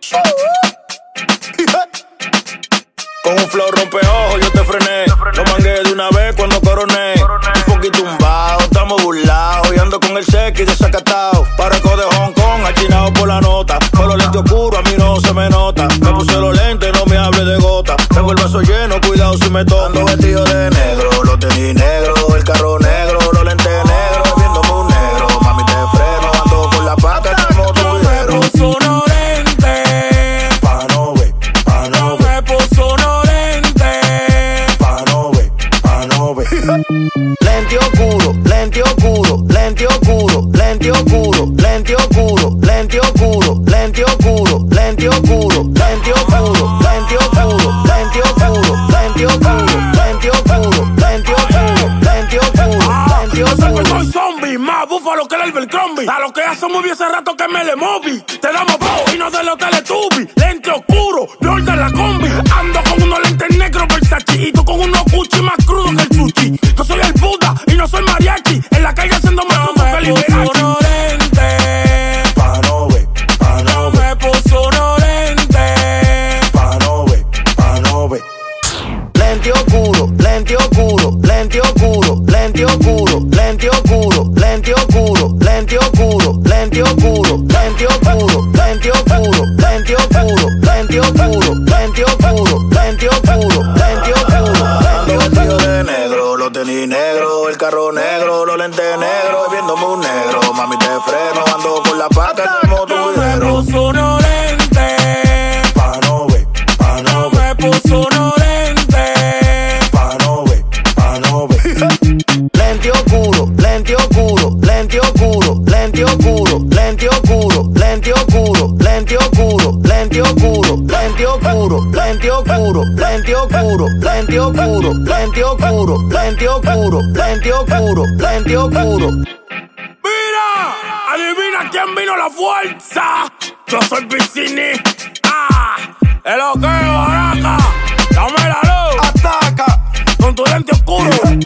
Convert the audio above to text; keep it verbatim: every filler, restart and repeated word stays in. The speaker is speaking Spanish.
Con un flow rompeojo yo te frené. Lo mangué de una vez cuando coroné. Un poquito tumbado, estamos burlados. Y ando con el sequi desacatado. Pareco de Hong Kong, achinado por la nota. Con los lentes oscuros a mí no se me nota. Me puse los lentes, no me hable de gota. Tengo el vaso lleno, cuidado si me toco. Ando vestido de negro, los tenis negros, el carro negro, los lentes negros, viéndome un negro. Mami te freno, ando con la paca como tu dinero. Me puso unos lentes, Pa' no ver, pa' no ver, me puso unos lentes. pa' no ver, pa' no ver. Lente oscuro, lente oscuro, lente oscuro, lente oscuro, lente oscuro, lente oscuro, lente oscuro, lente oscuro, lente oscuro, lente oscuro, lente oscuro, lente oscuro, lente oscuro, lente oscuro, lente oscuro, lente Yo sé que oscuro. soy zombie, más búfalo que el Abercrombie. A lo que hace muy bien hace rato que me le moví. Te damos bow y no de los Teletubbies. Lente oscuro, yo de la combi. Ando con unos lentes negros Versace y tú con unos Gucci más crudos que el sushi. Yo soy el Buda y no soy mariachi. En la calle haciendo más trucos que Liberace. Unos lentes, Pa' no ver, pa' no ver, me puso unos lentes. pa' no ver, pa' no ver. Lente oscuro, lente oscuro, lente oscuro, lente oscuro, lente oscuro, lente oscuro, lente oscuro, lente oscuro, lente oscuro, lente oscuro, lente oscuro, lente oscuro, lente oscuro, lente oscuro, lente oscuro, Ando vestido de negro, los tenis negros, el carro negro, los lentes negros, viéndome un negro. Mami te freno, ando con la paca como tu Me dinero. puso unos lentes, Pa' no ver, pa' no ver, me puso unos lentes. pa' no ver, pa' no ver. lente oscuro, lente oscuro, lente oscuro, lente oscuro, lente oscuro, lente oscuro, lente oscuro, lente oscuro, lente oscuro, lente oscuro, lente oscuro, lente oscuro, lente oscuro, lente oscuro, lente oscuro, lente oscuro. Mira, adivina quién vino la fuerza. Yo soy Vicini. Ah, el ok, baraca. Dame la luz. Ataca, Con tu lente oscuro.